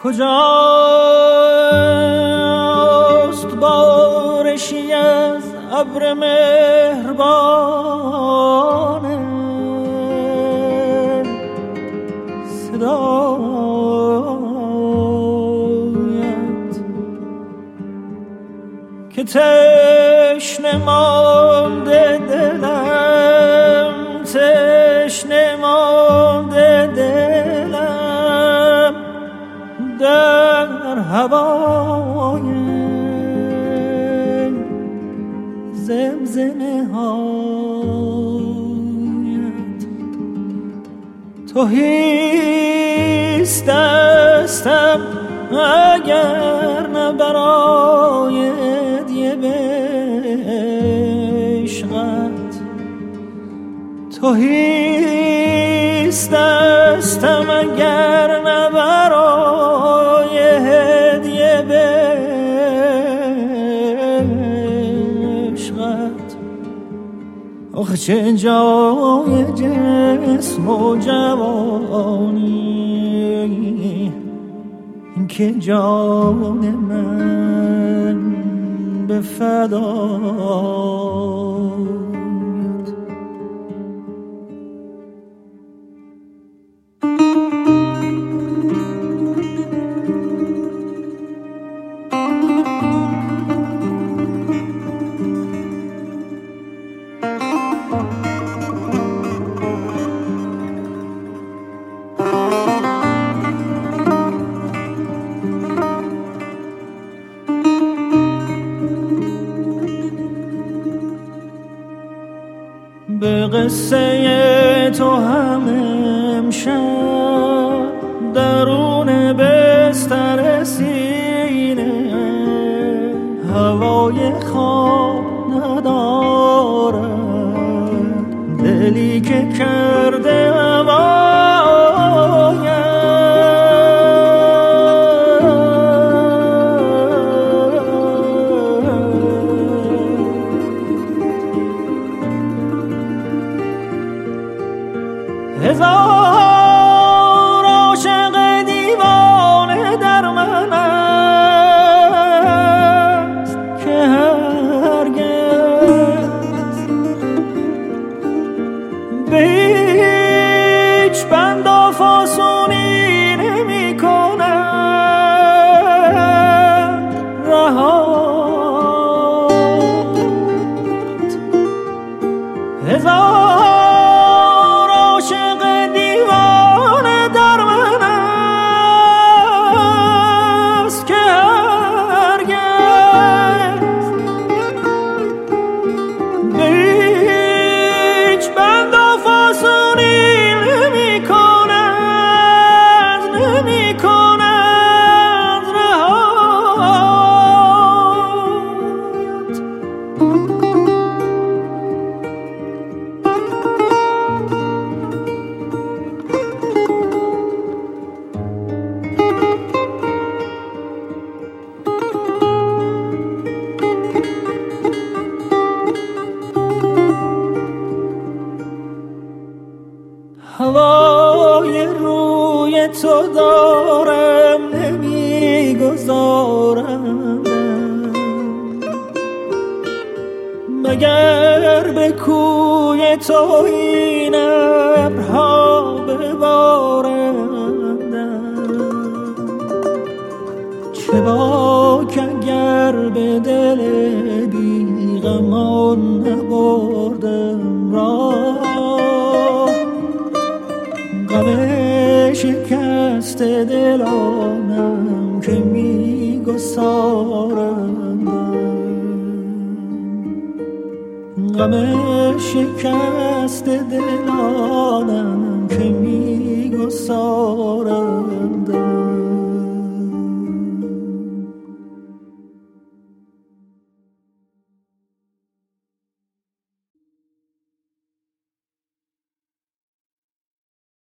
کجاست بارشی از ابر مهربان صدایت که تشنه مانده دلم، تشنه مانده دلم در هوای زمزمه هایت. تهیست دستم اگر نه برای هدیه به عشقت، تهیست دستم اگر نه برای هدیه به عشقت. آخه چه جای جسم و جوانی که جان من به فدایت. به قصه تو هم امشب درون بستر سینه هوای خواب ندارد، دلی که کرده هزار عاشق دیوانه در من است که هرگز به هیچ بند و فاسونی نمی کنند رهات. هزار هوای روی تو دارم نمیگذارم، مگر به کوی تو این ابرها ببارند. چه باک اگر به دل بیغمان نبردم راه، غم شکست دلانم که میگسارند، غم شکست دلانم که میگسارند.